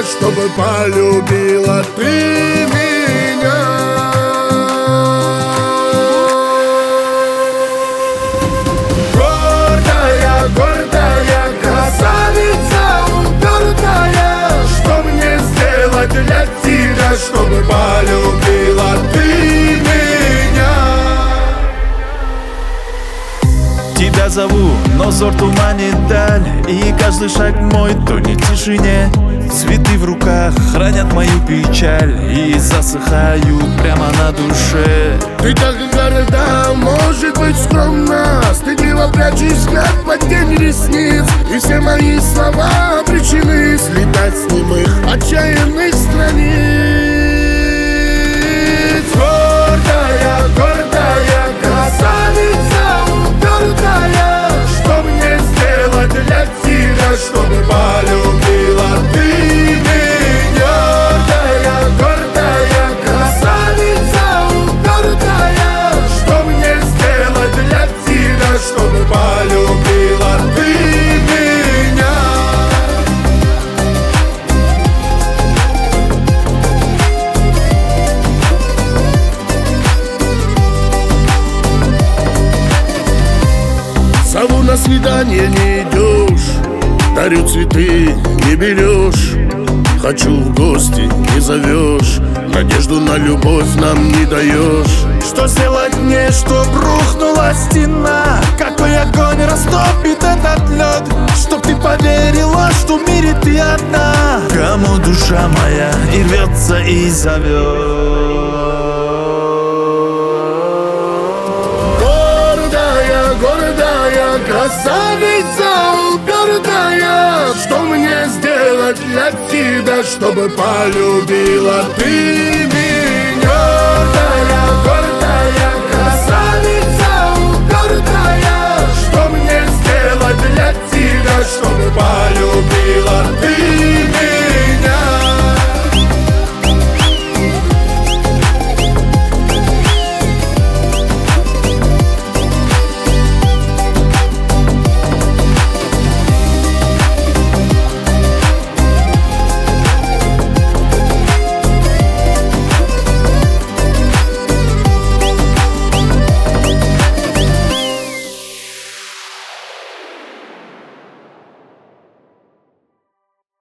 чтобы полюбила ты меня. Гордая, гордая, красавица упертая, что мне сделать для тебя, чтобы полюбила ты меня? Тебя зову, но взор туманит даль, и каждый шаг мой тонет в тишине. Цветы в руках хранят мою печаль и засыхают прямо на душе. Ты так горда, может быть скромна, стыдливо прячешь взгляд под тень ресниц, и все мои слова обречены слетать с немых отчаянных страниц. Гордая, гордая, красавица упертая, что мне сделать для тебя, чтобы полюбила ты меня? Гордая, гордая, красавица упертая, что мне сделать для тебя, чтобы полюбила ты меня? Зову на свидание, не идешь, дарю цветы, не берешь. Хочу в гости, не зовешь, надежду на любовь нам не даешь. Что сделать мне, чтоб рухнула стена? Какой огонь растопит этот лед? Чтоб ты поверила, что в мире ты одна, кому душа моя и рвется, и зовет. Гордая, гордая, красавица упертая, что мне сделать для тебя, чтобы полюбила ты меня?